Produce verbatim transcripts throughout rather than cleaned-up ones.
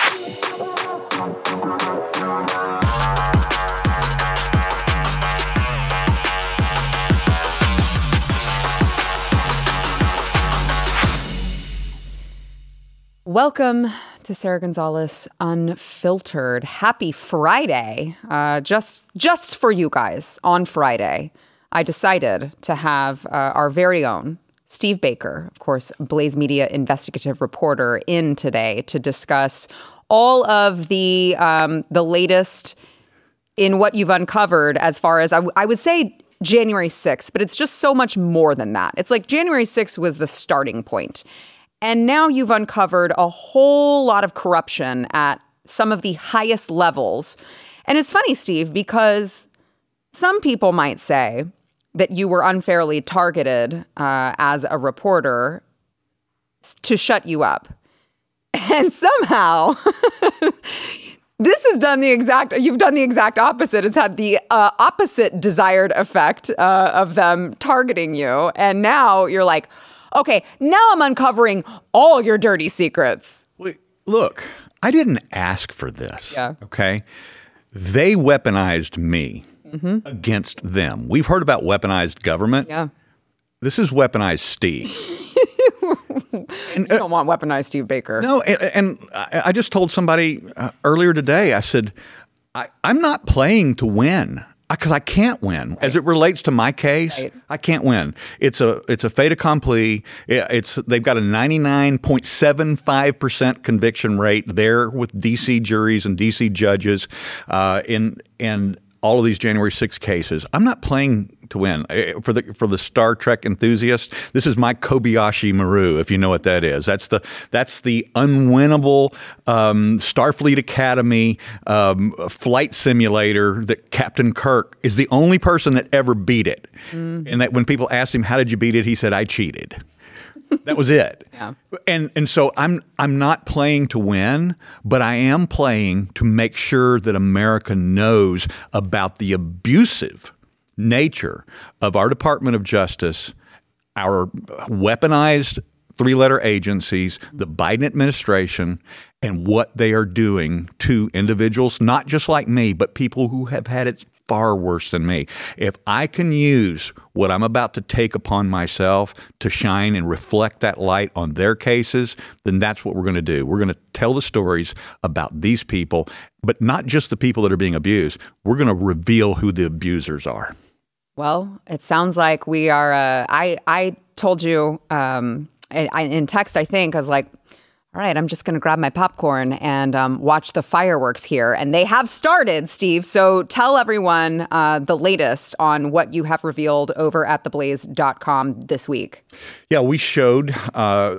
Welcome to Sara Gonzales Unfiltered. Happy Friday. Uh, just just for you guys, on Friday, I decided to have uh, our very own Steve Baker, of course, Blaze Media investigative reporter, in today to discuss all of the um, the latest in what you've uncovered as far as, I, w- I would say, January sixth, but it's just so much more than that. It's like January sixth was the starting point. And now you've uncovered a whole lot of corruption at some of the highest levels. And it's funny, Steve, because some people might say that you were unfairly targeted uh, as a reporter to shut you up. And somehow this has done the exact, you've done the exact opposite. It's had the uh, opposite desired effect uh, of them targeting you. And now you're like, okay, now I'm uncovering all your dirty secrets. Look, I didn't ask for this. Yeah. Okay. They weaponized me mm-hmm. against them. We've heard about weaponized government. Yeah. This is weaponized Steve. And, you don't want weaponized Steve Baker. No, and, and I, I just told somebody uh, earlier today, I said, I, I'm not playing to win. Because I can't win. Right. As it relates to my case, right. I can't win. It's a it's a fait accompli. It's they've got a ninety-nine point seven five percent conviction rate there with D C juries and D C judges uh, in in all of these January sixth cases. I'm not playing to win. For the for the Star Trek enthusiast, this is my Kobayashi Maru, if you know what that is. That's the that's the unwinnable um, Starfleet Academy um, flight simulator that Captain Kirk is the only person that ever beat it. Mm. And that when people asked him, how did you beat it? He said, I cheated. That was it. Yeah. And and so I'm I'm not playing to win, but I am playing to make sure that America knows about the abusive nature of our Department of Justice, our weaponized three-letter agencies, the Biden administration, and what they are doing to individuals, not just like me, but people who have had it far worse than me. If I can use what I'm about to take upon myself to shine and reflect that light on their cases, then that's what we're going to do. We're going to tell the stories about these people, but not just the people that are being abused. We're going to reveal who the abusers are. Well, it sounds like we are. Uh, I I told you um, I, in text, I think, I was like, all right, I'm just going to grab my popcorn and um, watch the fireworks here. And they have started, Steve. So tell everyone uh, the latest on what you have revealed over at the blaze dot com this week. Yeah, we showed uh,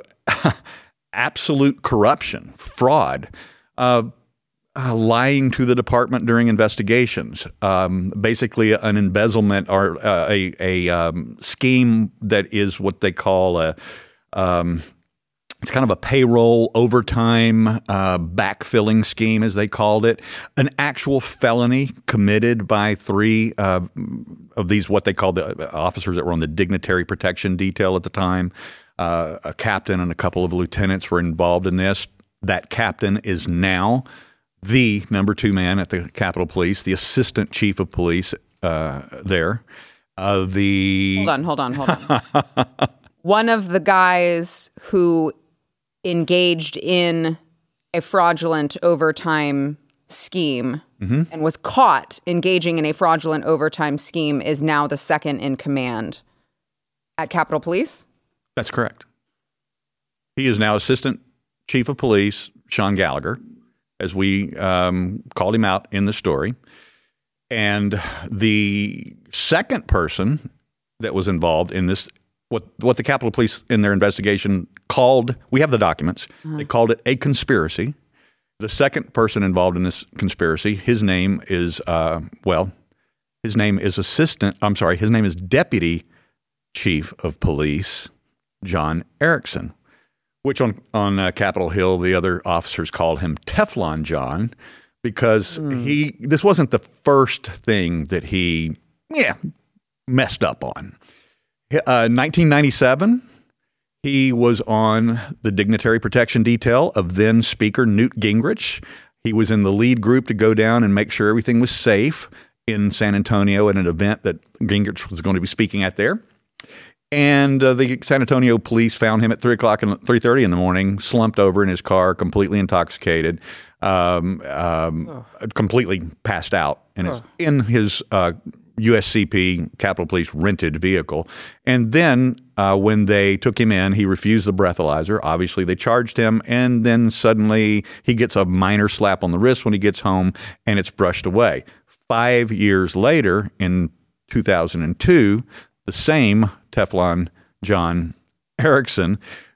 absolute corruption, fraud, uh, uh, lying to the department during investigations, um, basically an embezzlement or uh, a, a um, scheme that is what they call a um, It's kind of a payroll overtime uh, backfilling scheme, as they called it. An actual felony committed by three uh, of these, what they called the officers that were on the dignitary protection detail at the time. Uh, a captain and a couple of lieutenants were involved in this. That captain is now the number two man at the Capitol Police, the assistant chief of police uh, there. Uh, the hold on, hold on, hold on. One of the guys who engaged in a fraudulent overtime scheme mm-hmm. and was caught engaging in a fraudulent overtime scheme is now the second in command at Capitol Police? That's correct. He is now Assistant Chief of Police, Sean Gallagher, as we um, called him out in the story. And the second person that was involved in this, what what the Capitol Police in their investigation called, we have the documents, uh-huh. they called it a conspiracy. The second person involved in this conspiracy, his name is, uh, well, his name is Assistant, I'm sorry, his name is Deputy Chief of Police, John Erickson, which on, on uh, Capitol Hill, the other officers called him Teflon John, because mm. he, this wasn't the first thing that he, yeah, messed up on. Uh, nineteen ninety-seven, He was on the dignitary protection detail of then Speaker Newt Gingrich. He was in the lead group to go down and make sure everything was safe in San Antonio at an event that Gingrich was going to be speaking at there. And uh, the San Antonio police found him at three o'clock and three thirty in the morning, slumped over in his car, completely intoxicated, um, um, oh. completely passed out in his, oh. in his uh, U S C P, Capitol Police, rented vehicle. And then uh, when they took him in, he refused the breathalyzer. Obviously, they charged him. And then suddenly he gets a minor slap on the wrist when he gets home, and it's brushed away. Five years later, in two thousand two, the same Teflon John Erickson,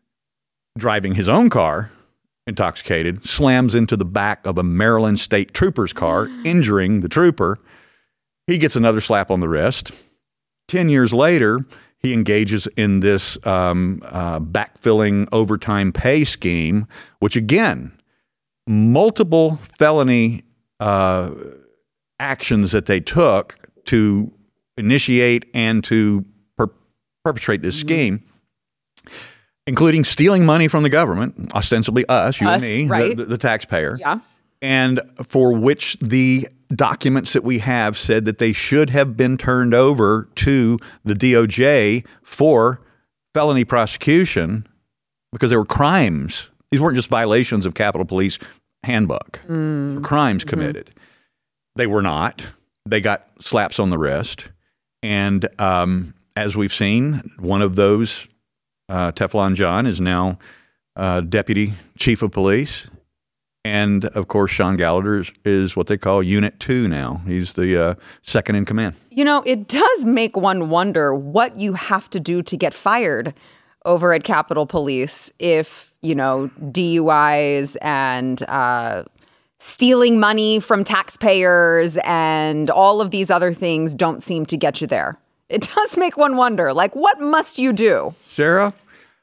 driving his own car, intoxicated, slams into the back of a Maryland State Trooper's car, injuring the trooper. He gets another slap on the wrist. Ten years later, he engages in this um, uh, backfilling overtime pay scheme, which again, multiple felony uh, actions that they took to initiate and to per- perpetrate this scheme, including stealing money from the government, ostensibly us, you us, and me, right? the, the, the taxpayer. Yeah. And for which the documents that we have said that they should have been turned over to the D O J for felony prosecution because they were crimes. These weren't just violations of Capitol Police handbook. Mm. Crimes mm-hmm. committed. They were not. They got slaps on the wrist. And um, as we've seen, one of those, uh, Teflon John, is now uh, Deputy Chief of Police. And, of course, Sean Gallagher is, is what they call Unit two now. He's the uh, second in command. You know, it does make one wonder what you have to do to get fired over at Capitol Police if, you know, D U Is and uh, stealing money from taxpayers and all of these other things don't seem to get you there. It does make one wonder, like, what must you do? Sarah,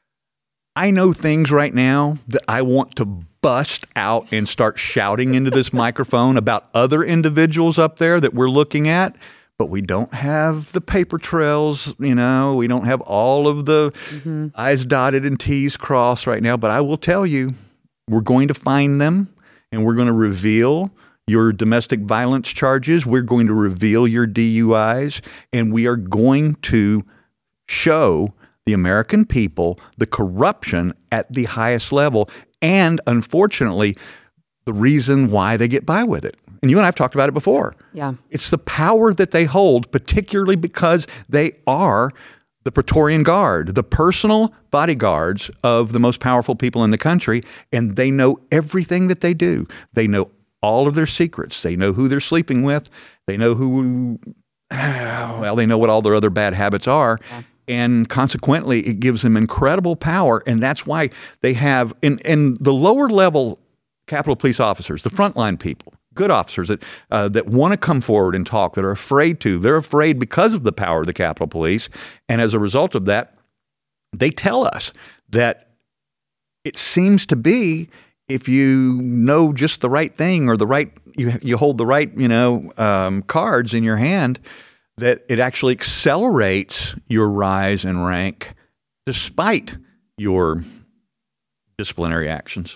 I know things right now that I want to bust out and start shouting into this microphone about other individuals up there that we're looking at, but we don't have the paper trails, you know, we don't have all of the mm-hmm. I's dotted and T's crossed right now. But I will tell you, we're going to find them and we're going to reveal your domestic violence charges. We're going to reveal your D U Is, and we are going to show the American people the corruption at the highest level. And unfortunately, the reason why they get by with it. And you and I have talked about it before. Yeah. It's the power that they hold, particularly because they are the Praetorian Guard, the personal bodyguards of the most powerful people in the country. And they know everything that they do. They know all of their secrets. They know who they're sleeping with. They know who, well, they know what all their other bad habits are. Yeah. And consequently, it gives them incredible power. And that's why they have, in, in the lower level Capitol Police officers, the frontline people, good officers that uh, that want to come forward and talk, that are afraid to. They're afraid because of the power of the Capitol Police. And as a result of that, they tell us that it seems to be if you know just the right thing or the right, you, you hold the right, you know, um, cards in your hand, that it actually accelerates your rise in rank despite your disciplinary actions.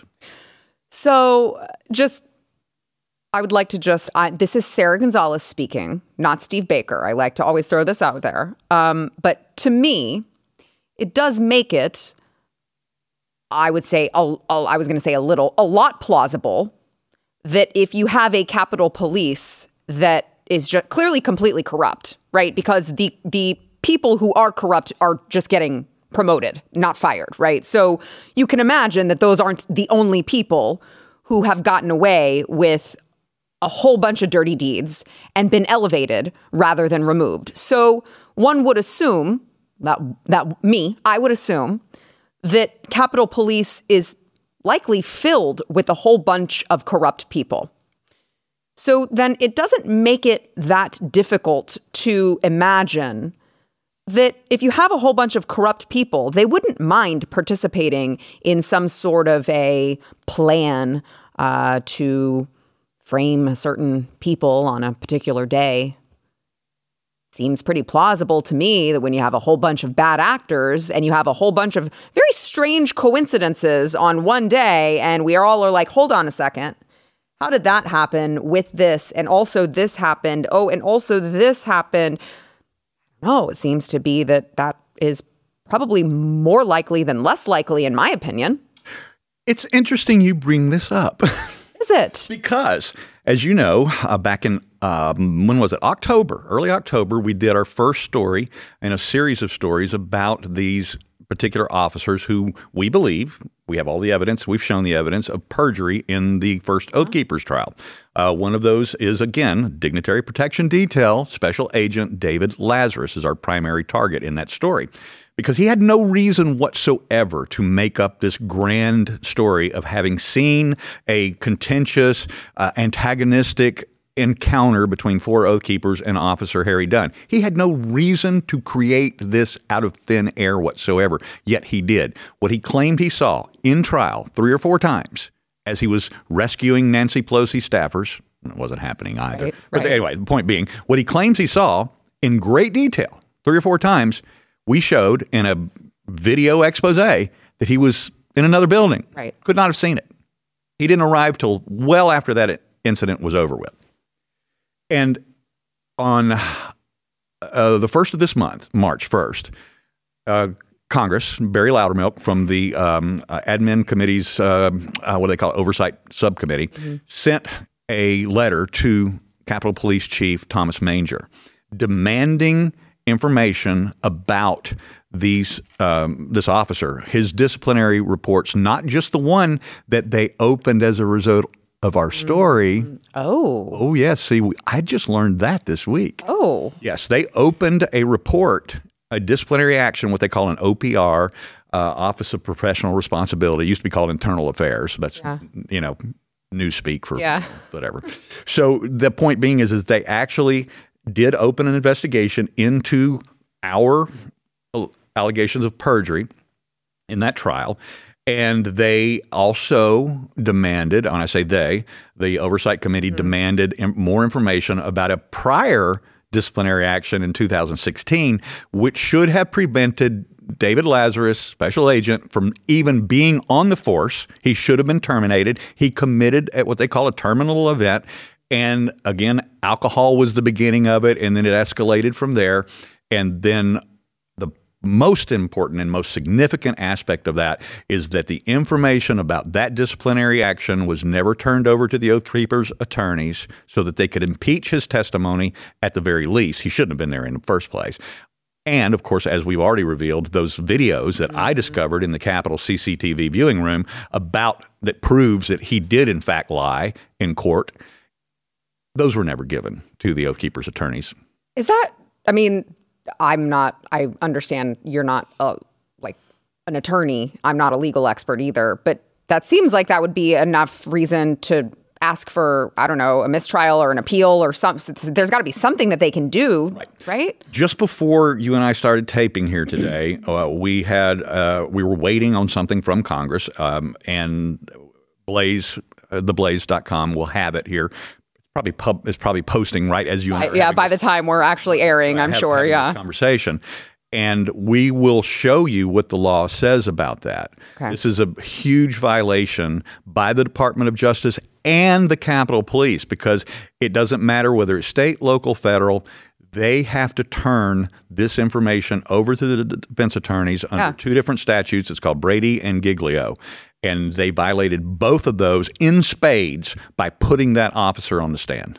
So just, I would like to just, I, this is Sarah Gonzalez speaking, not Steve Baker. I like to always throw this out there. Um, but to me, it does make it, I would say, a, a, I was going to say a little, a lot plausible that if you have a Capitol Police that is just clearly completely corrupt, right? Because the the people who are corrupt are just getting promoted, not fired, right? So you can imagine that those aren't the only people who have gotten away with a whole bunch of dirty deeds and been elevated rather than removed. So one would assume, that that me, I would assume that Capitol Police is likely filled with a whole bunch of corrupt people. So then it doesn't make it that difficult to imagine that if you have a whole bunch of corrupt people, they wouldn't mind participating in some sort of a plan uh, to frame certain people on a particular day. seems pretty plausible to me that when you have a whole bunch of bad actors and you have a whole bunch of very strange coincidences on one day, and we all are like, hold on a second. How did that happen with this? And also this happened. Oh, and also this happened. No, it seems to be that that is probably more likely than less likely, in my opinion. It's interesting you bring this up. Is it? Because, as you know, uh, back in, um, when was it? October, early October, we did our first story in a series of stories about these particular officers who we believe, we have all the evidence, we've shown the evidence of perjury in the first Oath Keepers trial. Uh, one of those is, again, Dignitary Protection Detail Special Agent David Lazarus is our primary target in that story, because he had no reason whatsoever to make up this grand story of having seen a contentious, uh, antagonistic encounter between four Oath Keepers and Officer Harry Dunn. He had no reason to create this out of thin air whatsoever, yet he did. What he claimed he saw in trial three or four times as he was rescuing Nancy Pelosi staffers, it wasn't happening either. Right, but right. anyway, the point being, what he claims he saw in great detail three or four times, we showed in a video expose that he was in another building. Right. Could not have seen it. He didn't arrive till well after that incident was over with. And on uh, the first of this month, March first, uh, Congress, Barry Loudermilk from the um, uh, admin committee's, uh, uh, what do they call it, oversight subcommittee, mm-hmm. sent a letter to Capitol Police Chief Thomas Manger demanding information about these um, this officer, his disciplinary reports, not just the one that they opened as a result of our story. Oh. Oh, yes. See, we, I just learned that this week. Oh. Yes, they opened a report, a disciplinary action, what they call an O P R, uh, Office of Professional Responsibility. It used to be called Internal Affairs. That's, yeah. you know, newspeak for yeah. whatever. So the point being is, is they actually did open an investigation into our allegations of perjury in that trial. And they also demanded, and I say they, the Oversight Committee mm-hmm. demanded im- more information about a prior disciplinary action in two thousand sixteen, which should have prevented David Lazarus, special agent, from even being on the force. He should have been terminated. He committed at what they call a terminal event. And again, alcohol was the beginning of it, and then it escalated from there. And then the most important and most significant aspect of that is that the information about that disciplinary action was never turned over to the Oath Keepers attorneys so that they could impeach his testimony at the very least. He shouldn't have been there in the first place. And, of course, as we've already revealed, those videos that I discovered in the Capitol C C T V viewing room about that proves that he did, in fact, lie in court, those were never given to the Oath Keepers attorneys. Is that, I mean, I'm not, I understand you're not a, like an attorney. I'm not a legal expert either, but that seems like that would be enough reason to ask for, I don't know, a mistrial or an appeal or something. There's got to be something that they can do, right? right? Just before you and I started taping here today, uh, we had, uh, we were waiting on something from Congress, um, and Blaze, uh, the blaze dot com will have it here. Probably pub, it's probably posting right as you and I are yeah by the time we're actually airing, I'm have, sure yeah this conversation, and we will show you what the law says about that. Okay. This is a huge violation by the Department of Justice and the Capitol Police, because it doesn't matter whether it's state, local, federal. They have to turn this information over to the defense attorneys under yeah. two different statutes. It's called Brady and Giglio. And they violated both of those in spades by putting that officer on the stand.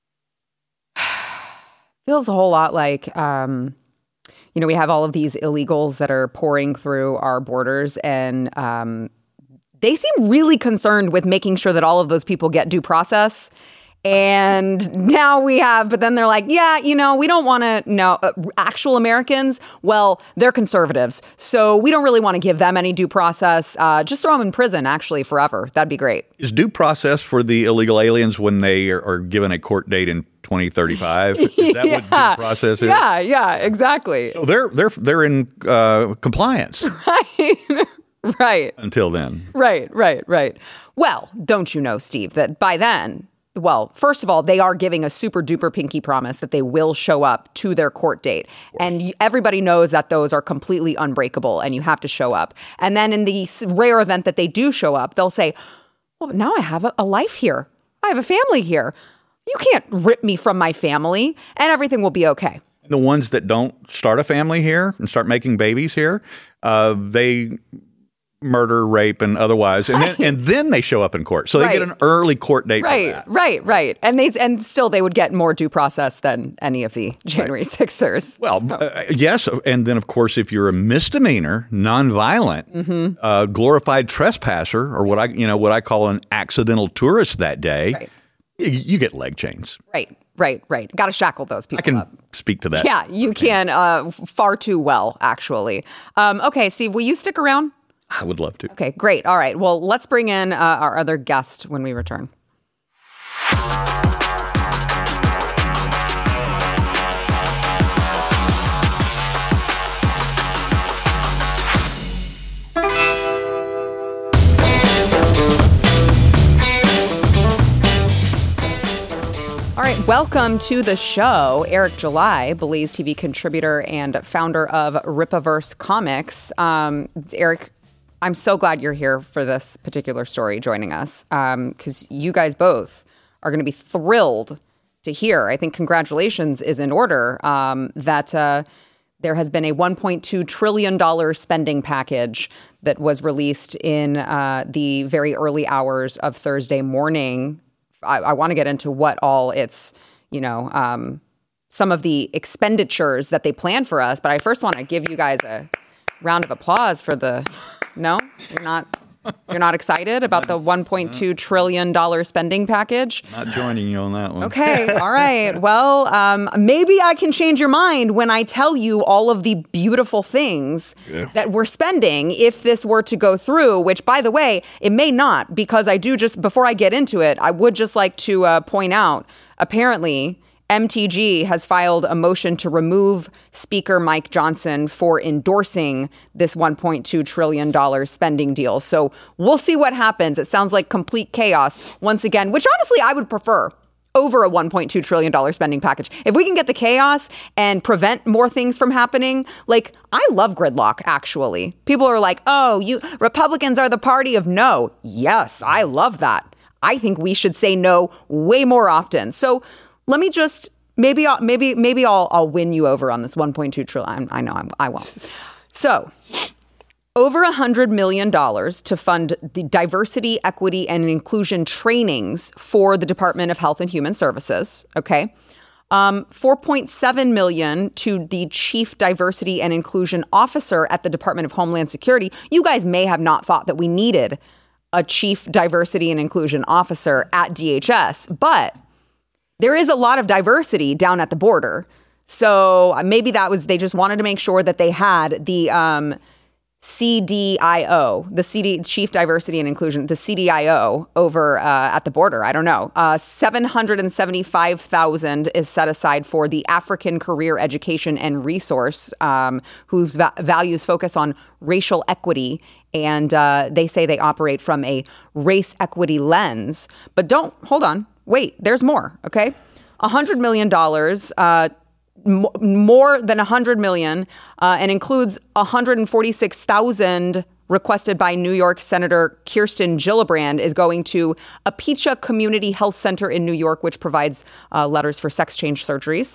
Feels a whole lot like, um, you know, we have all of these illegals that are pouring through our borders, and um, they seem really concerned with making sure that all of those people get due process. And now we have, but then they're like, yeah, you know, we don't want to know uh, actual Americans. Well, they're conservatives, so we don't really want to give them any due process. Uh, just throw them in prison, actually, forever. That'd be great. Is due process for the illegal aliens when they are, are given a court date in twenty thirty-five? Is that yeah. what due process is? Yeah, yeah, exactly. So they're they're they're in uh, compliance, right? Right. Until then. Right, right, right. Well, don't you know, Steve, that by then, well, first of all, they are giving a super duper pinky promise that they will show up to their court date. And everybody knows that those are completely unbreakable and you have to show up. And then in the rare event that they do show up, they'll say, well, now I have a, a life here. I have a family here. You can't rip me from my family and everything will be okay. The ones that don't start a family here and start making babies here, uh, they murder, rape, and otherwise, and right. then and then they show up in court. So they right. get an early court date. Right, for that. right, right, and they and still they would get more due process than any of the January sixers. Well, so. uh, yes, and then of course, if you're a misdemeanor, nonviolent, mm-hmm. uh, glorified trespasser, or what I you know what I call an accidental tourist that day, right. you, you get leg chains. Right. Right, right. Got to shackle those people I can up. speak to that. Yeah, you can uh, far too well, actually. Um, okay, Steve, will you stick around? I would love to. Okay, great. All right. Well, let's bring in uh, our other guest when we return. All right, welcome to the show, Eric July, Blaze T V contributor and founder of Ripaverse Comics. Um, Eric, I'm so glad you're here for this particular story, joining us, because um, you guys both are going to be thrilled to hear. I think congratulations is in order um, that uh, there has been a one point two trillion dollars spending package that was released in uh, the very early hours of Thursday morning. I, I want to get into what all it's, you know, um, some of the expenditures that they plan for us. But I first want to give you guys a round of applause for the, no, you're not, you're not excited about the one point two trillion dollars spending package? Not joining you on that one. Okay. All right. Well, um, maybe I can change your mind when I tell you all of the beautiful things yeah. that we're spending if this were to go through, which, by the way, it may not, because I do just, before I get into it, I would just like to uh, point out, apparently, M T G has filed a motion to remove Speaker Mike Johnson for endorsing this one point two trillion dollars spending deal. So we'll see what happens. It sounds like complete chaos once again, which honestly I would prefer over a one point two trillion dollars spending package. If we can get the chaos and prevent more things from happening, like, I love gridlock, actually. People are like, oh, you Republicans are the party of no. Yes, I love that. I think we should say no way more often. So let me just, maybe I'll, maybe maybe I'll I'll win you over on this one point two trillion. I know I'm, I won't. So, over one hundred million dollars to fund the diversity, equity, and inclusion trainings for the Department of Health and Human Services, okay? Um, four point seven million dollars to the Chief Diversity and Inclusion Officer at the Department of Homeland Security. You guys may have not thought that we needed a Chief Diversity and Inclusion Officer at D H S, but there is a lot of diversity down at the border. So maybe that was, they just wanted to make sure that they had the um, C D I O, the C D, Chief Diversity and Inclusion, the C D I O over uh, at the border. I don't know. Uh, seven hundred seventy-five thousand dollars is set aside for the African Career Education and Resource, um, whose va- values focus on racial equity. And uh, they say they operate from a race equity lens. But don't, hold on. Wait, there's more, okay? one hundred million dollars, uh, m- more than one hundred million dollars, uh, and includes one hundred forty-six thousand dollars requested by New York Senator Kirsten Gillibrand, is going to Apicha Community Health Center in New York, which provides uh, letters for sex change surgeries.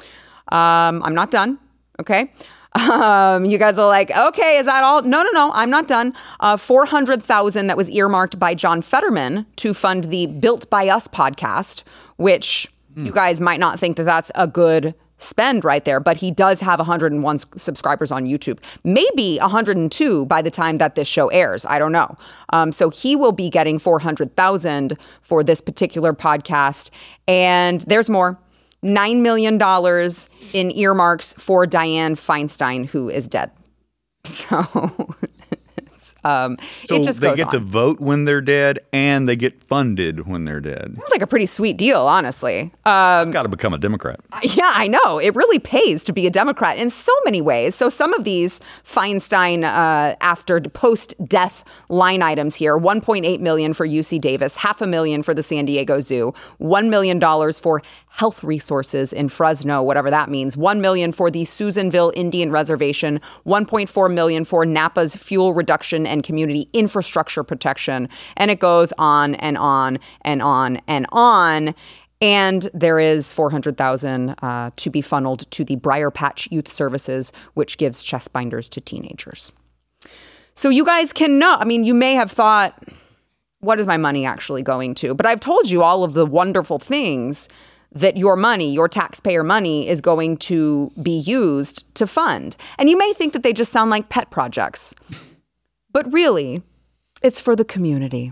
Um, I'm not done, okay? Um, you guys are like, okay, is that all? No, no, no, I'm not done. Uh, four hundred thousand that was earmarked by John Fetterman to fund the Built by Us podcast, which mm. you guys might not think that that's a good spend right there, but he does have one hundred one subscribers on YouTube, maybe one hundred two by the time that this show airs. I don't know. Um, so he will be getting four hundred thousand for this particular podcast. And there's more. nine million dollars in earmarks for Dianne Feinstein, who is dead. So It's um, so it just they goes get on. to vote when they're dead, and they get funded when they're dead. Sounds like a pretty sweet deal, honestly. Um, Got to become a Democrat. Yeah, I know. It really pays to be a Democrat in so many ways. So some of these Feinstein uh, after post-death line items here, one point eight million dollars for U C Davis, half a million for the San Diego Zoo, one million dollars for health resources in Fresno, whatever that means, one million dollars for the Susanville Indian Reservation, one point four million dollars for Napa's fuel reduction and community infrastructure protection. And it goes on and on and on and on. And there is four hundred thousand dollars uh, to be funneled to the Briar Patch Youth Services, which gives chest binders to teenagers. So you guys can know, I mean, you may have thought, what is my money actually going to? But I've told you all of the wonderful things that your money, your taxpayer money, is going to be used to fund. And you may think that they just sound like pet projects. But really, it's for the community.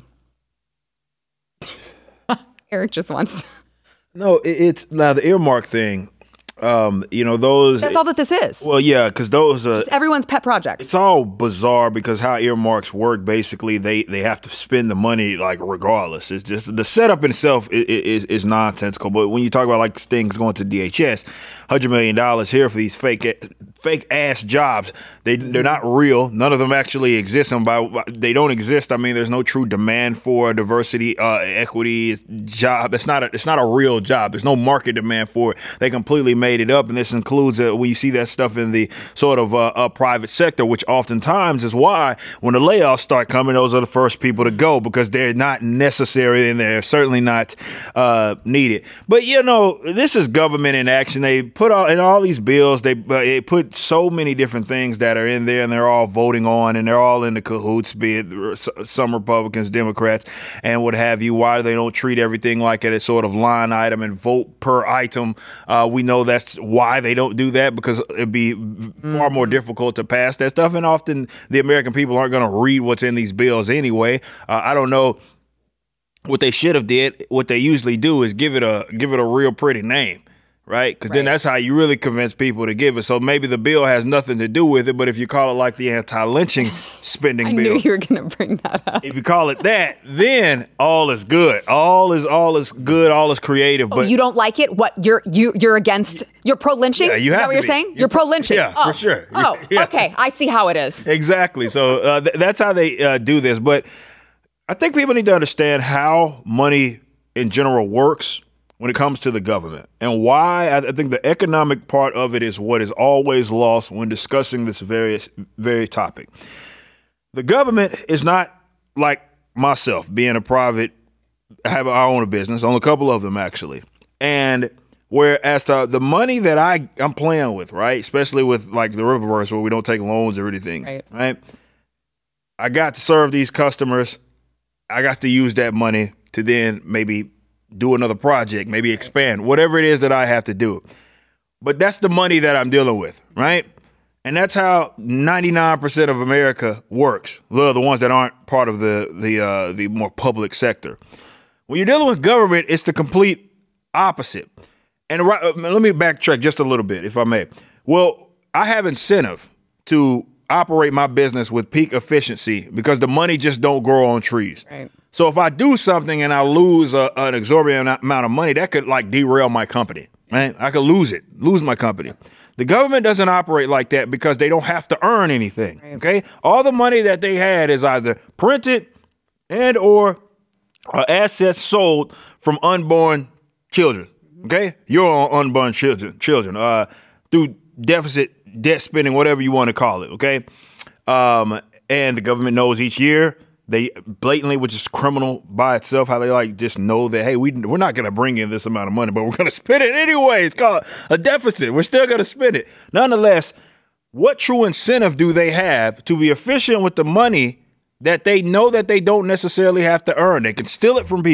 Eric just wants... No, it, it's now the earmark thing. Um, you know, those. That's all that this is. Well, yeah, because those. Uh, It's everyone's pet projects. It's all bizarre because how earmarks work. Basically, they they have to spend the money like regardless. It's just the setup in itself is is, is nonsensical. But when you talk about like things going to D H S, hundred million dollars here for these fake fake ass jobs. They they're not real. None of them actually exist. And by they don't exist, I mean there's no true demand for a diversity, uh, equity job. It's not a it's not a real job. There's no market demand for it. They completely made it up, and this includes uh, when you see that stuff in the sort of uh, uh, private sector, which oftentimes is why when the layoffs start coming, those are the first people to go because they're not necessary and they're certainly not uh, needed. But you know, this is government in action. They put all in all these bills. They, uh, they put so many different things that are in there, and they're all voting on, and they're all in the cahoots. Be it some Republicans, Democrats, and what have you. Why they don't treat everything like a sort of line item and vote per item? Uh, we know that's why they don't do that, because it'd be mm-hmm. far more difficult to pass that stuff. And often the American people aren't going to read what's in these bills anyway. Uh, I don't know what they should have did. What they usually do is give it a give it a real pretty name. Right? Because right. then that's how you really convince people to give it. So maybe the bill has nothing to do with it, but if you call it like the anti-lynching spending I bill. I knew you were going to bring that up. If you call it that, then all is good. All is all is good. All is creative. Oh, but you don't like it? What? You're you you're against? You're pro-lynching? Yeah, you have is that what to you're be. saying? You're, you're pro-lynching? Yeah, oh. for sure. Oh, yeah. okay. I see how it is. Exactly. So uh, th- that's how they uh, do this. But I think people need to understand how money in general works when it comes to the government, and why I think the economic part of it is what is always lost when discussing this very, very topic. The government is not like myself, being a private, I have I own a business, own a couple of them actually. And whereas the, the money that I, I'm playing with, right, especially with like the Riververse where we don't take loans or anything, right. right? I got to serve these customers. I got to use that money to then maybe do another project, maybe expand, whatever it is that I have to do. But that's the money that I'm dealing with, right? And that's how ninety-nine percent of America works. Well, the ones that aren't part of the the uh, the more public sector. When you're dealing with government, it's the complete opposite. And right, uh, let me backtrack just a little bit, if I may. Well, I have incentive to operate my business with peak efficiency because the money just don't grow on trees. Right. So if I do something and I lose a, an exorbitant amount of money, that could like derail my company, right? I could lose it, lose my company. The government doesn't operate like that because they don't have to earn anything, right. okay? All the money that they had is either printed and or uh, assets sold from unborn children, okay? Your unborn children, children uh, through deficit, debt spending, whatever you want to call it, okay? Um, and the government knows each year they blatantly, which is criminal by itself, how they like just know that, hey, we, we're not going to bring in this amount of money, but we're going to spend it anyway. It's called a deficit. We're still going to spend it. Nonetheless, what true incentive do they have to be efficient with the money that they know that they don't necessarily have to earn? They can steal it from people.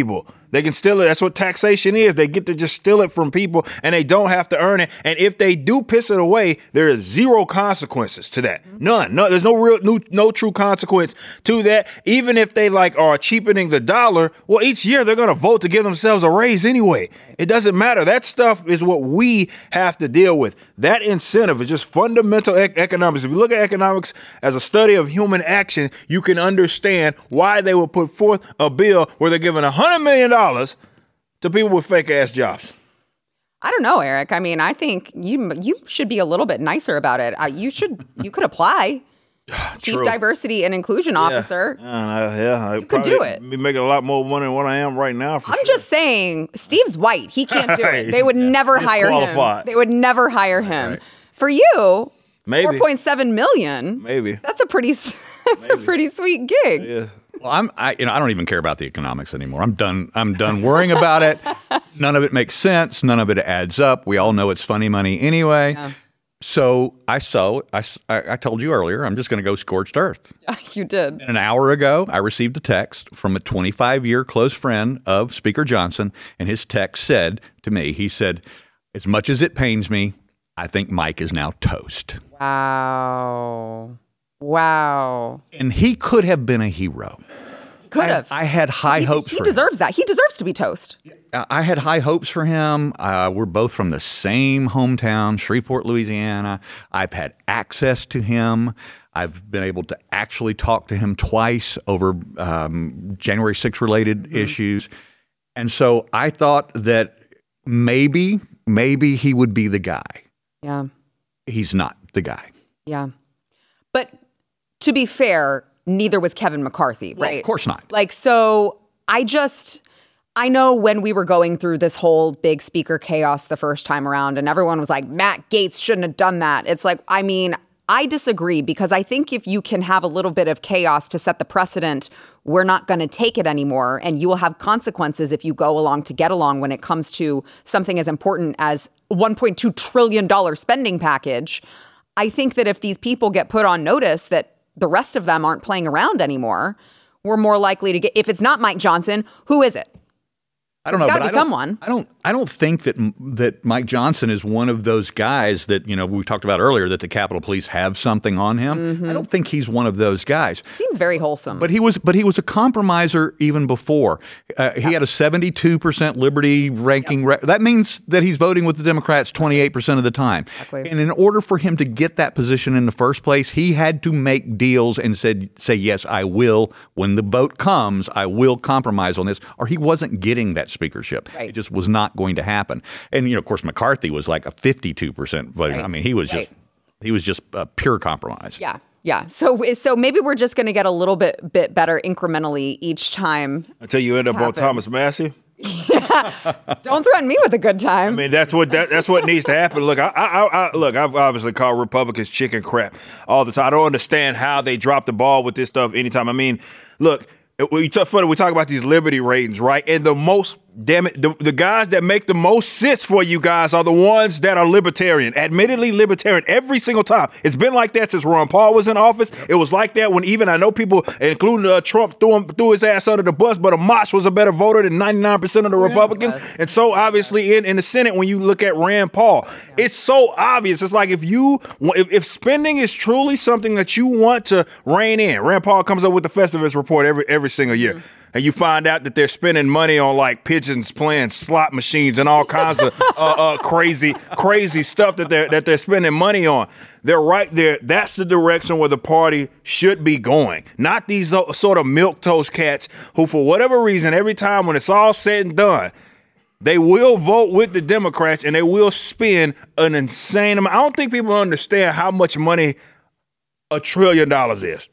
They can steal it. That's what taxation is. They get to just steal it from people and they don't have to earn it. And if they do piss it away, there is zero consequences to that. None. No, there's no real, no, no true consequence to that. Even if they like are cheapening the dollar, well, each year they're going to vote to give themselves a raise anyway. It doesn't matter. That stuff is what we have to deal with. That incentive is just fundamental ec- economics. If you look at economics as a study of human action, you can understand why they will put forth a bill where they're giving one hundred million dollars to people with fake ass jobs. I don't know, Eric. I mean, I think you you should be a little bit nicer about it. Uh, you should you could apply. Chief True. Diversity and Inclusion Officer. Yeah, uh, yeah. You could do it. Be making a lot more money than what I am right now. For I'm sure. just saying, Steve's white. He can't do it. They would never hire him. They would never hire him. Right. For you, maybe four point seven million. Maybe that's a pretty that's maybe. a pretty sweet gig. Yeah. Well, I'm, I, you know, I don't even care about the economics anymore. I'm done. I'm done worrying about it. None of it makes sense. None of it adds up. We all know it's funny money anyway. Yeah. So I saw, I, I told you earlier, I'm just going to go scorched earth. You did. And an hour ago, I received a text from a twenty-five-year close friend of Speaker Johnson, and his text said to me, he said, as much as it pains me, I think Mike is now toast. Wow. Wow. And he could have been a hero. Could have. I, I had high he, hopes he for him. He deserves that. He deserves to be toast. I had high hopes for him. Uh, we're both from the same hometown, Shreveport, Louisiana. I've had access to him. I've been able to actually talk to him twice over um, January sixth related mm-hmm. issues. And so I thought that maybe, maybe he would be the guy. Yeah. He's not the guy. Yeah. But to be fair, neither was Kevin McCarthy, right? Well, of course not. Like, so I just, I know when we were going through this whole big speaker chaos the first time around and everyone was like, Matt Gaetz shouldn't have done that. It's like, I mean, I disagree because I think if you can have a little bit of chaos to set the precedent, we're not going to take it anymore. And you will have consequences if you go along to get along when it comes to something as important as one point two trillion dollars spending package. I think that if these people get put on notice that the rest of them aren't playing around anymore, we're more likely to get, if it's not Mike Johnson, who is it? I don't know, but I don't, someone. I don't. I don't think that that Mike Johnson is one of those guys that, you know, we talked about earlier that the Capitol Police have something on him. Mm-hmm. I don't think he's one of those guys. Seems very wholesome. But he was. But he was a compromiser even before. Uh, he yeah. had a seventy-two percent Liberty ranking. Yep. Re- that means that he's voting with the Democrats twenty-eight percent of the time. Exactly. And in order for him to get that position in the first place, he had to make deals and said, "Say yes, I will. When the vote comes, I will compromise on this." Or he wasn't getting that speakership. Right. It just was not going to happen. And, you know, of course, McCarthy was like a fifty-two percent voting. Right. I mean, he was right. just he was just a pure compromise. Yeah. Yeah. So so maybe we're just going to get a little bit bit better incrementally each time. Until you end up on Thomas Massie. Yeah. Don't threaten me with a good time. I mean, that's what that, that's what needs to happen. Look, I, I, I look. I've obviously called Republicans chicken crap all the time. I don't understand how they drop the ball with this stuff anytime. I mean, look. We talk, we talk about these Liberty ratings, right? And the most, damn it, the, the guys that make the most sense for you guys are the ones that are libertarian, admittedly libertarian every single time. It's been like that since Ron Paul was in office. It was like that when even I know people, including uh, Trump, threw, him, threw his ass under the bus, but Amash was a better voter than ninety-nine percent of the yeah, Republicans. And so obviously in, in the Senate, when you look at Rand Paul, yeah. it's so obvious. It's like if you, if, if spending is truly something that you want to rein in, Rand Paul comes up with the Festivus report every every single year. Mm-hmm. And you find out that they're spending money on like pigeons playing slot machines and all kinds of uh, uh, crazy, crazy stuff that they're that they're spending money on. They're right there. That's the direction where the party should be going. Not these sort of milquetoast cats who, for whatever reason, every time when it's all said and done, they will vote with the Democrats and they will spend an insane amount. I don't think people understand how much money a trillion dollars is.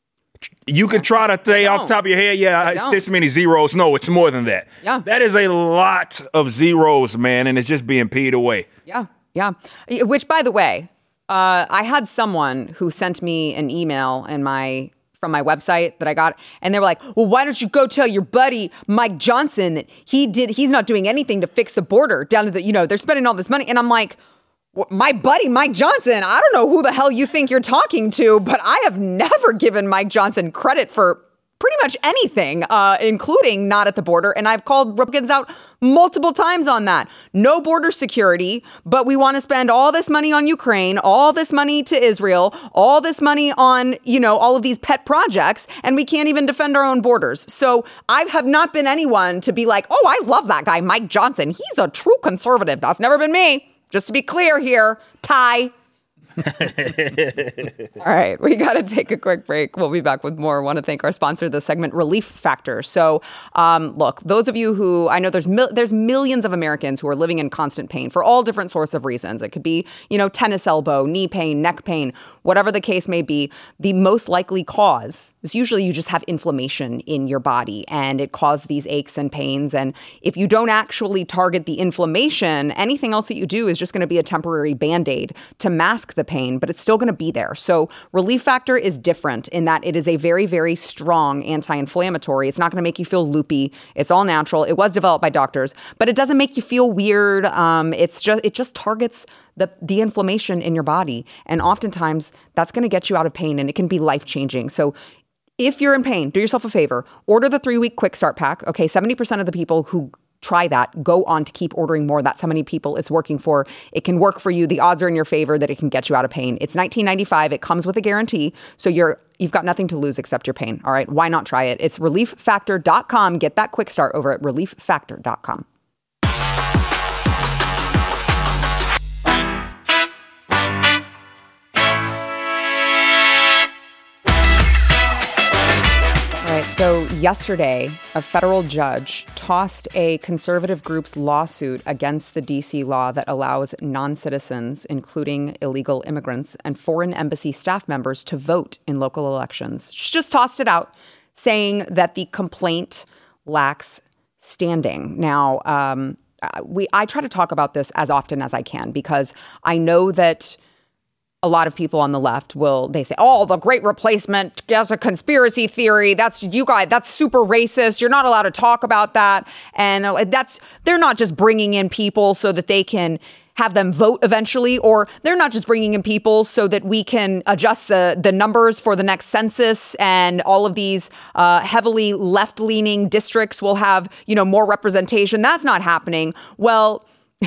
You can try to say off the top of your head, yeah, it's this many zeros. No, it's more than that. Yeah. That is a lot of zeros, man, and it's just being peed away. Yeah, yeah. Which, by the way, uh, I had someone who sent me an email in my from my website that I got, and they were like, well, why don't you go tell your buddy Mike Johnson that he did, he's not doing anything to fix the border down to the, you know, they're spending all this money. And I'm like, my buddy, Mike Johnson, I don't know who the hell you think you're talking to, but I have never given Mike Johnson credit for pretty much anything, uh, including not at the border. And I've called Republicans out multiple times on that. No border security, but we want to spend all this money on Ukraine, all this money to Israel, all this money on, you know, all of these pet projects, and we can't even defend our own borders. So I have not been anyone to be like, oh, I love that guy, Mike Johnson. He's a true conservative. That's never been me. Just to be clear here, Ty. All right, we got to take a quick break. We'll be back with more. I want to thank our sponsor, the segment Relief Factor. So, um, look, those of you who I know there's mil- there's millions of Americans who are living in constant pain for all different sorts of reasons. It could be, you know, tennis elbow, knee pain, neck pain, whatever the case may be. The most likely cause is usually you just have inflammation in your body, and it causes these aches and pains. And if you don't actually target the inflammation, anything else that you do is just going to be a temporary Band-Aid to mask the pain, but it's still going to be there. So Relief Factor is different in that it is a very, very strong anti-inflammatory. It's not going to make you feel loopy. It's all natural. It was developed by doctors, but it doesn't make you feel weird. Um, it's just it just targets the the inflammation in your body, and oftentimes that's going to get you out of pain, and it can be life-changing. So if you're in pain, do yourself a favor. Order the three-week quick start pack. Okay, seventy percent of the people who try that go on to keep ordering more. That's how many people it's working for. It can work for you. The odds are in your favor that it can get you out of pain. It's nineteen ninety-five. It comes with a guarantee. So you're, you've got nothing to lose except your pain. All right. Why not try it? It's relief factor dot com. Get that quick start over at relief factor dot com. So yesterday, a federal judge tossed a conservative group's lawsuit against the D C law that allows non-citizens, including illegal immigrants and foreign embassy staff members, to vote in local elections. She just tossed it out, saying that the complaint lacks standing. Now, um, we I try to talk about this as often as I can because I know that a lot of people on the left will, they say, oh, the great replacement, that's a conspiracy theory. That's you guys, that's super racist. You're not allowed to talk about that. And that's, they're not just bringing in people so that they can have them vote eventually, or they're not just bringing in people so that we can adjust the, the numbers for the next census and all of these uh, heavily left-leaning districts will have, you know, more representation. That's not happening. Well,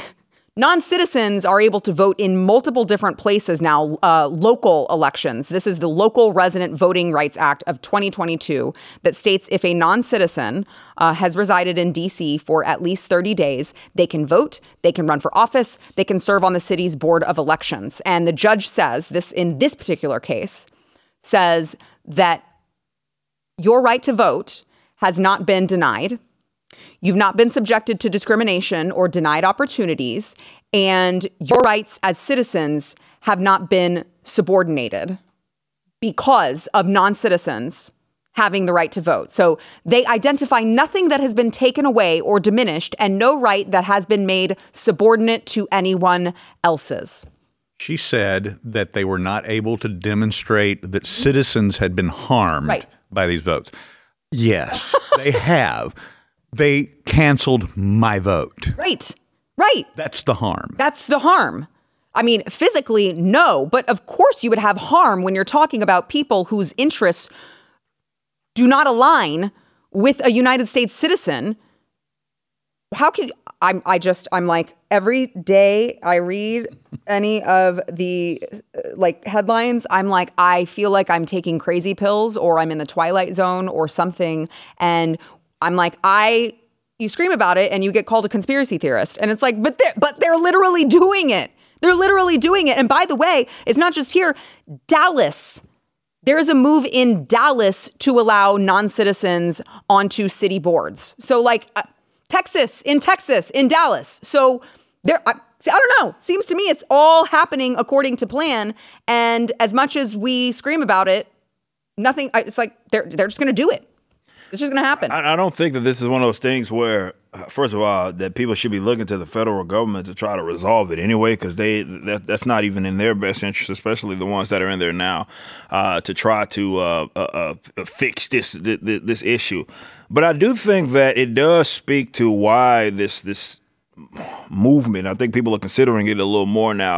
non-citizens are able to vote in multiple different places now, uh, local elections. This is the Local Resident Voting Rights Act of twenty twenty-two that states if a non-citizen uh, has resided in D C for at least thirty days, they can vote, they can run for office, they can serve on the city's Board of Elections. And the judge says, this in this particular case, says that your right to vote has not been denied. You've not been subjected to discrimination or denied opportunities, and your rights as citizens have not been subordinated because of non-citizens having the right to vote. So they identify nothing that has been taken away or diminished and no right that has been made subordinate to anyone else's. She said that they were not able to demonstrate that citizens had been harmed right. by these votes. Yes, they have. They canceled my vote. Right, right. That's the harm. That's the harm. I mean, physically, no. But of course you would have harm when you're talking about people whose interests do not align with a United States citizen. How could I'm I just I'm like every day I read any of the like headlines, I'm like I feel like I'm taking crazy pills or I'm in the Twilight Zone or something, and I'm like, I, you scream about it and you get called a conspiracy theorist. And it's like, but they're, but they're literally doing it. They're literally doing it. And by the way, it's not just here. Dallas, there's a move in Dallas to allow non-citizens onto city boards. So like uh, Texas, in Texas, in Dallas. So there, I, I don't know. Seems to me it's all happening according to plan. And as much as we scream about it, nothing, it's like they're they're just going to do it. It's just going to happen. I, I don't think that this is one of those things where, first of all, that people should be looking to the federal government to try to resolve it anyway, because they that, that's not even in their best interest, especially the ones that are in there now, uh, to try to uh, uh, uh, fix this, this this issue. But I do think that it does speak to why this this movement, I think people are considering it a little more now,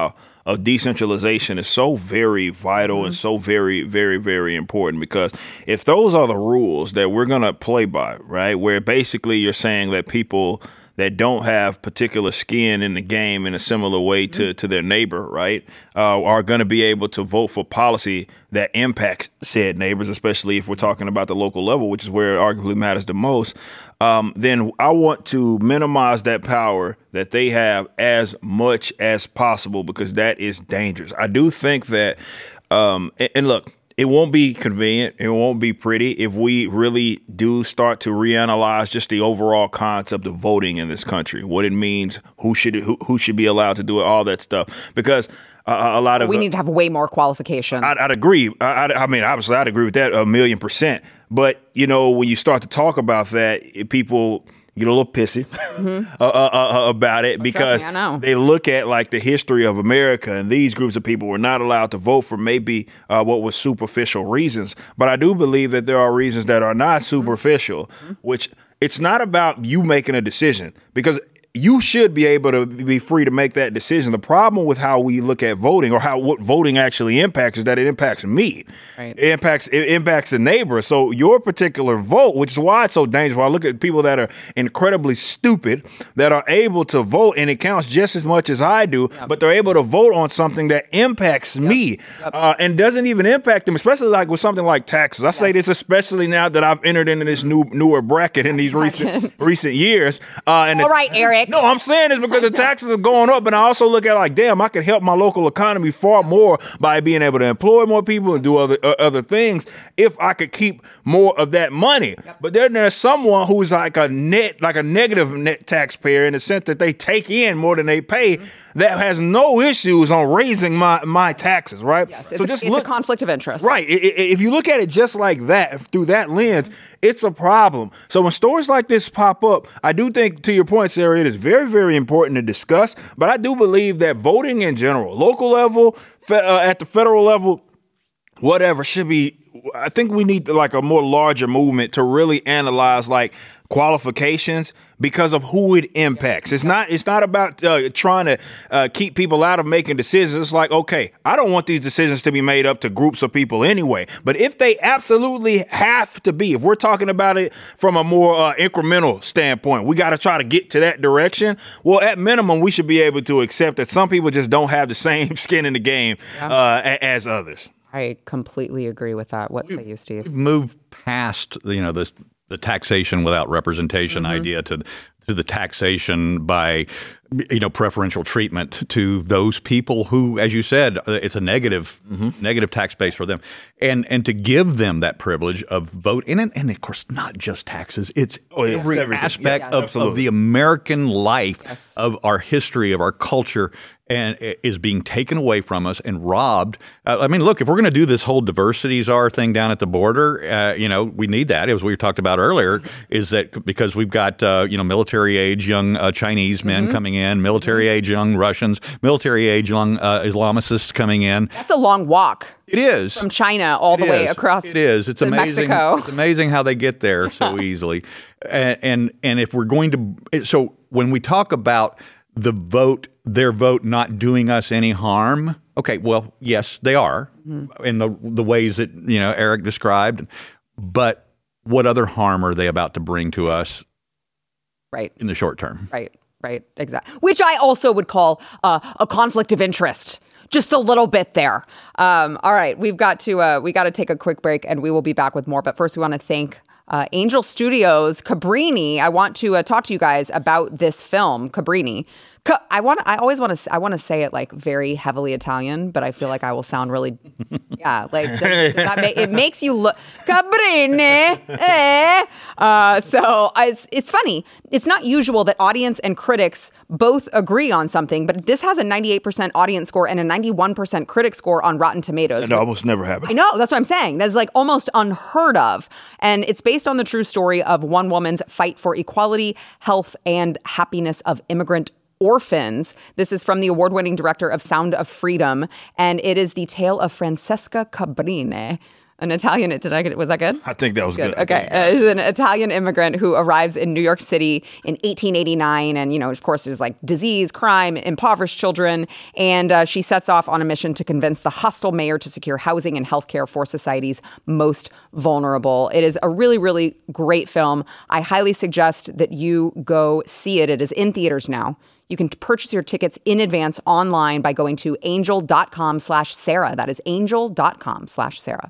of decentralization is so very vital Mm-hmm. and so very, very, very important, because if those are the rules that we're going to play by, right, where basically you're saying that people that don't have particular skin in the game in a similar way to, to their neighbor, right, uh, are going to be able to vote for policy that impacts said neighbors, especially if we're talking about the local level, which is where it arguably matters the most, um, then I want to minimize that power that they have as much as possible, because that is dangerous. I do think that, um, and, and look, it won't be convenient. It won't be pretty if we really do start to reanalyze just the overall concept of voting in this country, what it means, who should who, who should be allowed to do it, all that stuff. Because uh, a lot of we need to have way more qualifications. I'd, I'd agree. I, I, I mean, obviously, I'd agree with that a million percent. But you know, when you start to talk about that, people get a little pissy mm-hmm. uh, uh, uh, about it, because me, I know. they look at like the history of America, and these groups of people were not allowed to vote for maybe uh, what was superficial reasons. But I do believe that there are reasons that are not superficial, mm-hmm. which it's not about you making a decision, because you should be able to be free to make that decision. The problem with how we look at voting, or how what voting actually impacts, is that it impacts me. Right. It impacts it impacts the neighbor. So your particular vote, which is why it's so dangerous. When I look at people that are incredibly stupid that are able to vote, and it counts just as much as I do, yep. but they're able to vote on something that impacts yep. me yep. Uh, and doesn't even impact them, especially like with something like taxes. I yes. say this especially now that I've entered into this new newer bracket in these recent recent years. Uh, and All the, right, Eric. No, I'm saying this because the taxes are going up, and I also look at like, damn, I can help my local economy far more by being able to employ more people and do other uh, other things if I could keep more of that money. Yep. But then there's someone who's like a net, like a negative net taxpayer in the sense that they take in more than they pay. Mm-hmm. That has no issues on raising my, my taxes, right? Yes, it's, so just a, it's look, a conflict of interest. Right. If you look at it just like that, through that lens, it's a problem. So when stories like this pop up, I do think, to your point, Sarah, it is very, very important to discuss. But I do believe that voting in general, local level, fe- uh, at the federal level, whatever, should be, I think we need like a more larger movement to really analyze like qualifications because of who it impacts. It's not it's not about uh, trying to uh, keep people out of making decisions. It's like, okay, I don't want these decisions to be made up to groups of people anyway. But if they absolutely have to be, if we're talking about it from a more uh, incremental standpoint, we got to try to get to that direction. Well, at minimum, we should be able to accept that some people just don't have the same skin in the game yeah. uh, as others. I completely agree with that. What say you, Steve? We've moved past, you know, this the taxation without representation mm-hmm. idea to to the taxation by, you know, preferential treatment to those people who, as you said, it's a negative mm-hmm. negative tax base for them, and and to give them that privilege of vote, and and of course not just taxes, it's oh, yeah, every it's aspect yes. of, of the American life, yes. of our history, of our culture, and is being taken away from us and robbed. Uh, I mean, look, if we're going to do this whole diversity czar thing down at the border, uh, you know, we need that. As we talked about earlier, is that because we've got, uh, you know, military age young uh, Chinese men mm-hmm. coming in, military age young Russians, military age young uh, Islamicists coming in. That's a long walk. It is. From China all it the is. way across It is. It's amazing. Mexico. It's amazing how they get there so easily. And, and and if we're going to, so when we talk about the vote, their vote not doing us any harm. Okay, well, yes, they are mm-hmm. in the the ways that, you know, Eric described. But what other harm are they about to bring to us? Right. In the short term. Right. Right. Exactly. Which I also would call uh, a conflict of interest. Just a little bit there. Um, all right, we've got to uh, we got to take a quick break, and we will be back with more. But first, we want to thank uh, Angel Studios, Cabrini. I want to uh, talk to you guys about this film, Cabrini. Ca- I want. I always want to. I want to say it like very heavily Italian, but I feel like I will sound really, yeah, like does, does that make, it makes you look Cabrini. Eh? Uh, so I, it's it's funny. It's not usual that audience and critics both agree on something, but this has a ninety-eight percent audience score and a ninety-one percent critic score on Rotten Tomatoes. It almost never happens. I know. That's what I'm saying. That's like almost unheard of. And it's based on the true story of one woman's fight for equality, health, and happiness of immigrant orphans. This is from the award-winning director of Sound of Freedom, and it is the tale of Francesca Cabrini. an Italian, did I get, was that good? I think that was good. good. Okay. Uh, he's an Italian immigrant who arrives in New York City in eighteen eighty-nine. And, you know, of course, there's like disease, crime, impoverished children. And uh, she sets off on a mission to convince the hostile mayor to secure housing and healthcare for society's most vulnerable. It is a really, really great film. I highly suggest that you go see it. It is in theaters now. You can purchase your tickets in advance online by going to angel.com slash Sarah. That is angel.com slash Sarah.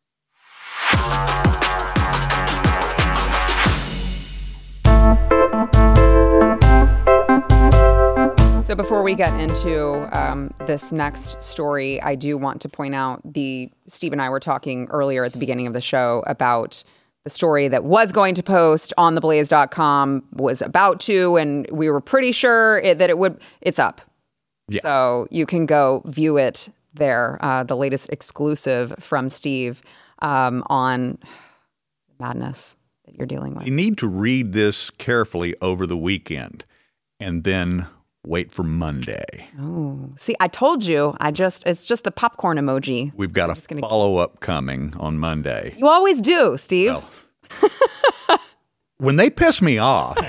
So before we get into um, this next story, I do want to point out the Steve and I were talking earlier at the beginning of the show about the story that was going to post on the blaze dot com, was about to, and we were pretty sure it, that it would. It's up. Yeah. So you can go view it there. Uh, the latest exclusive from Steve um, on madness that you're dealing with. You need to read this carefully over the weekend and then wait for Monday. Oh, see, I told you. I just, it's just the popcorn emoji. We've got a gonna... follow-up coming on Monday. You always do, Steve. Well, when they piss me off,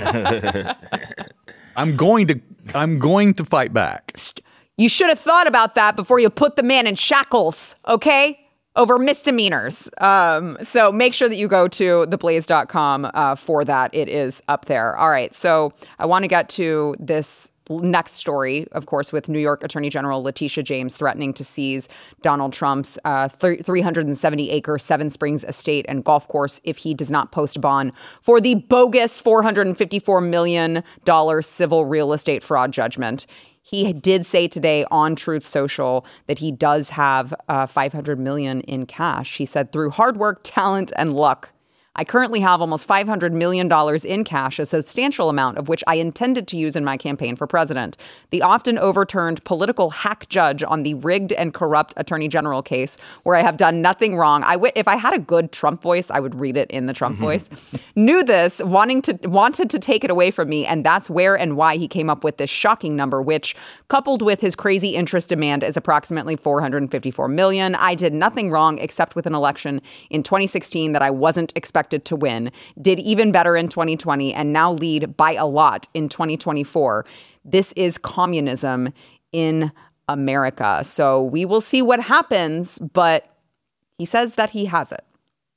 I'm going to, I'm going to fight back. You should have thought about that before you put the man in shackles, okay? Over misdemeanors. Um, so make sure that you go to the blaze dot com uh, for that. It is up there. All right. So I want to get to this next story, of course, with New York Attorney General Letitia James threatening to seize Donald Trump's uh, three hundred seventy acre Seven Springs estate and golf course if he does not post bond for the bogus four hundred fifty-four million dollars civil real estate fraud judgment. He did say today on Truth Social that he does have uh, five hundred million dollars in cash. He said, through hard work, talent, and luck, I currently have almost five hundred million dollars in cash, a substantial amount of which I intended to use in my campaign for president. The often overturned political hack judge on the rigged and corrupt attorney general case, where I have done nothing wrong. I w- if I had a good Trump voice, I would read it in the Trump voice. Knew this, wanting to wanted to take it away from me, and that's where and why he came up with this shocking number, which, coupled with his crazy interest demand, is approximately four hundred fifty-four million dollars. I did nothing wrong except with an election in twenty sixteen that I wasn't expected to win, did even better in twenty twenty, and now lead by a lot in twenty twenty-four. This is communism in America. So we will see what happens, but he says that he has it.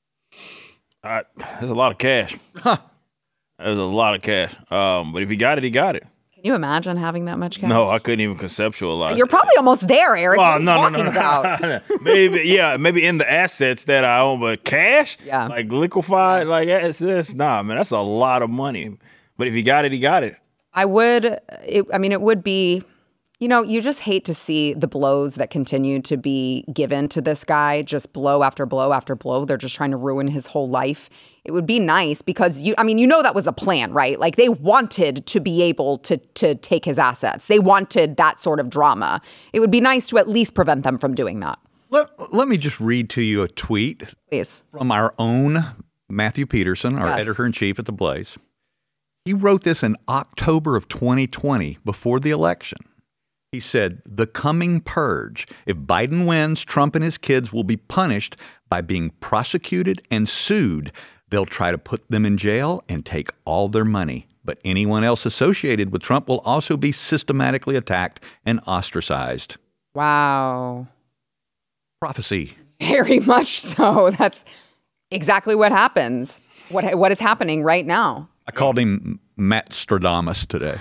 Uh, there's a lot of cash. Huh. There's a lot of cash. Um, but if he got it, he got it. Can you imagine having that much cash? No, I couldn't even conceptualize. You're probably almost there, Eric. Well, what are you no, talking no, no, no. about? maybe, yeah, maybe in the assets that I own, but cash, yeah, like liquefied, like assets, nah, man, that's a lot of money. But if he got it, he got it. I would. It, I mean, it would be. You know, you just hate to see the blows that continue to be given to this guy, just blow after blow after blow. They're just trying to ruin his whole life. It would be nice because, you, I mean, you know that was a plan, right? Like they wanted to be able to to take his assets. They wanted that sort of drama. It would be nice to at least prevent them from doing that. Let, let me just read to you a tweet Please. From our own Matthew Peterson, our yes. editor-in-chief at The Blaze. He wrote this in October of twenty twenty, before the election. He said, the coming purge, if Biden wins, Trump and his kids will be punished by being prosecuted and sued. They'll try to put them in jail and take all their money. But anyone else associated with Trump will also be systematically attacked and ostracized. Wow. Prophecy. Very much so. That's exactly what happens. What What is happening right now? I called him Matt Stradamus today.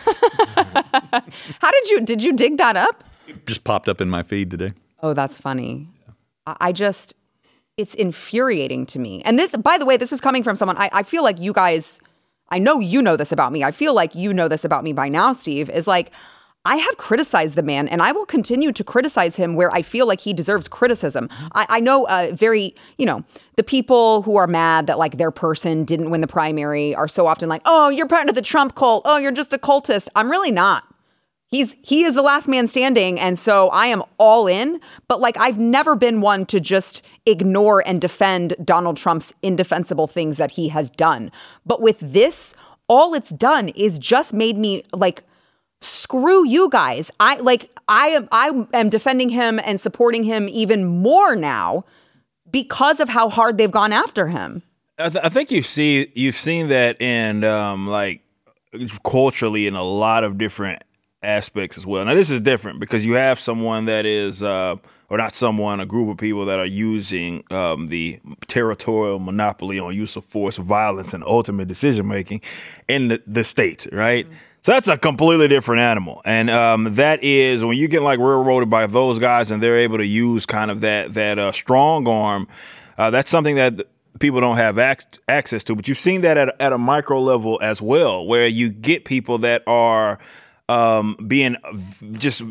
How did you, did you dig that up? It just popped up in my feed today. Oh, that's funny. Yeah. I just, it's infuriating to me. And this, by the way, this is coming from someone, I, I feel like you guys, I know you know this about me. I feel like you know this about me by now, Steve, is like, I have criticized the man and I will continue to criticize him where I feel like he deserves criticism. I, I know uh, very, you know, the people who are mad that like their person didn't win the primary are so often like, oh, you're part of the Trump cult. Oh, you're just a cultist. I'm really not. He's he is the last man standing. And so I am all in. But like I've never been one to just ignore and defend Donald Trump's indefensible things that he has done. But with this, all it's done is just made me like, screw you guys. I like I am I am defending him and supporting him even more now because of how hard they've gone after him. I, th- I think you see you've seen that in um, like culturally in a lot of different aspects as well. Now this is different because you have someone that is, uh, or not someone, a group of people that are using um, the territorial monopoly on use of force, violence, and ultimate decision making in the, the states, right? Mm-hmm. So that's a completely different animal. And um, that is when you get like railroaded by those guys and they're able to use kind of that that uh, strong arm, uh, that's something that people don't have ac- access to. But you've seen that at, at a micro level as well, where you get people that are um, being just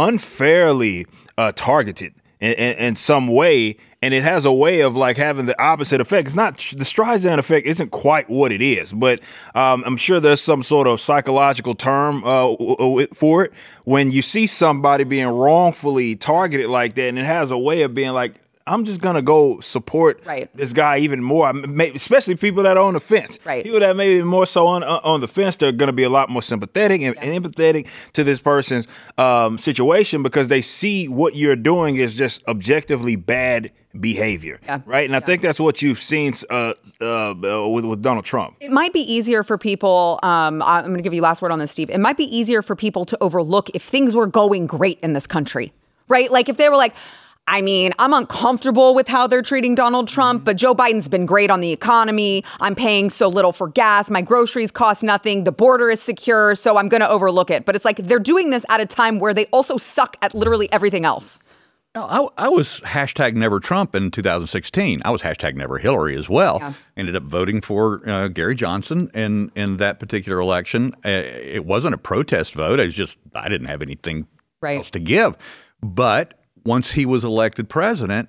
unfairly uh, targeted in, in, in some way. And it has a way of like having the opposite effect. It's not the Streisand effect isn't quite what it is, but um, I'm sure there's some sort of psychological term uh, for it. When you see somebody being wrongfully targeted like that, and it has a way of being like, I'm just going to go support right. this guy even more, especially people that are on the fence. Right. People that maybe more so on on the fence, they're going to be a lot more sympathetic and, yeah. and empathetic to this person's um, situation because they see what you're doing is just objectively bad behavior. Yeah. Right. And I yeah. think that's what you've seen uh, uh, with, with Donald Trump. It might be easier for people. Um, I'm going to give you last word on this, Steve. It might be easier for people to overlook if things were going great in this country. Right. Like if they were like, I mean, I'm uncomfortable with how they're treating Donald Trump, but Joe Biden's been great on the economy. I'm paying so little for gas. My groceries cost nothing. The border is secure, so I'm going to overlook it. But it's like they're doing this at a time where they also suck at literally everything else. I, I was hashtag never Trump in two thousand sixteen. I was hashtag never Hillary as well. Yeah. Ended up voting for uh, Gary Johnson in, in that particular election. Uh, it wasn't a protest vote. I was just, I didn't have anything right. else to give. But once he was elected president,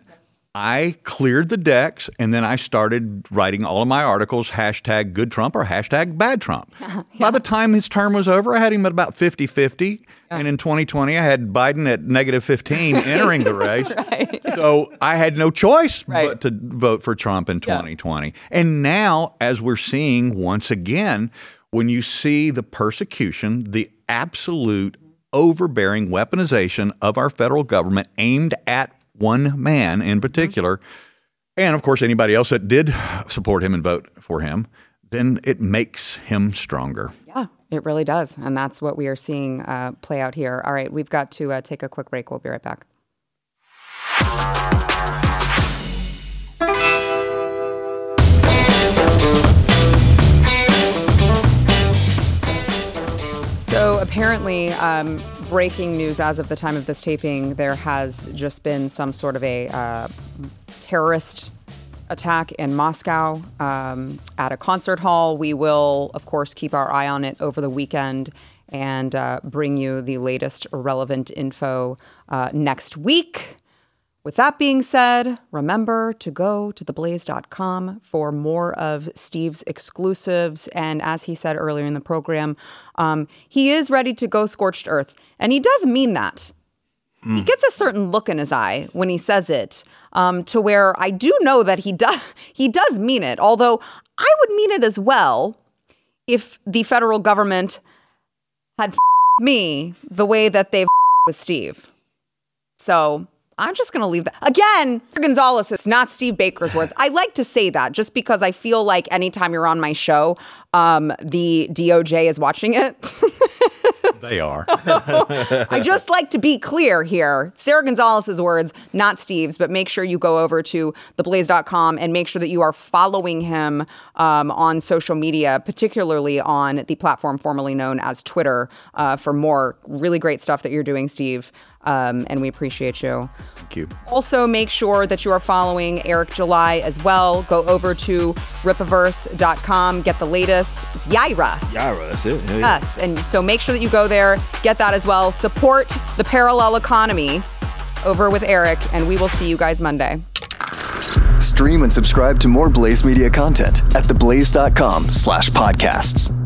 I cleared the decks, and then I started writing all of my articles, hashtag good Trump or hashtag bad Trump. yeah. By the time his term was over, I had him at about fifty-fifty, yeah. and in twenty twenty, I had Biden at negative fifteen entering the race. right. So I had no choice right. but to vote for Trump in twenty twenty. Yeah. And now, as we're seeing once again, when you see the persecution, the absolute overbearing weaponization of our federal government aimed at one man in particular, mm-hmm. and of course anybody else that did support him and vote for him, then it makes him stronger. Yeah, it really does. And that's what we are seeing uh, play out here. All right, we've got to uh, take a quick break. We'll be right back. So apparently, um, breaking news as of the time of this taping, there has just been some sort of a uh, terrorist attack in Moscow um, at a concert hall. We will, of course, keep our eye on it over the weekend and uh, bring you the latest relevant info uh, next week. With that being said, remember to go to the blaze dot com for more of Steve's exclusives. And as he said earlier in the program, um, he is ready to go scorched earth. And he does mean that. Mm. He gets a certain look in his eye when he says it, um, to where I do know that he does, he does mean it. Although I would mean it as well if the federal government had f- me the way that they've f- with Steve. So I'm just going to leave that. Again, Gonzalez, it's not Steve Baker's words. I like to say that just because I feel like anytime you're on my show, um, the D O J is watching it. They are. So, I just like to be clear here. Sarah Gonzalez's words, not Steve's, but make sure you go over to the blaze dot com and make sure that you are following him um, on social media, particularly on the platform formerly known as Twitter, uh, for more really great stuff that you're doing, Steve. Um, and we appreciate you. Thank you. Also, make sure that you are following Eric July as well. Go over to ripaverse dot com, get the latest. It's Yaira. Yaira, that's it. Yeah, yes, and so make sure that you go there, get that as well. Support the parallel economy over with Eric, and we will see you guys Monday. Stream and subscribe to more Blaze Media content at the blaze dot com slash podcasts.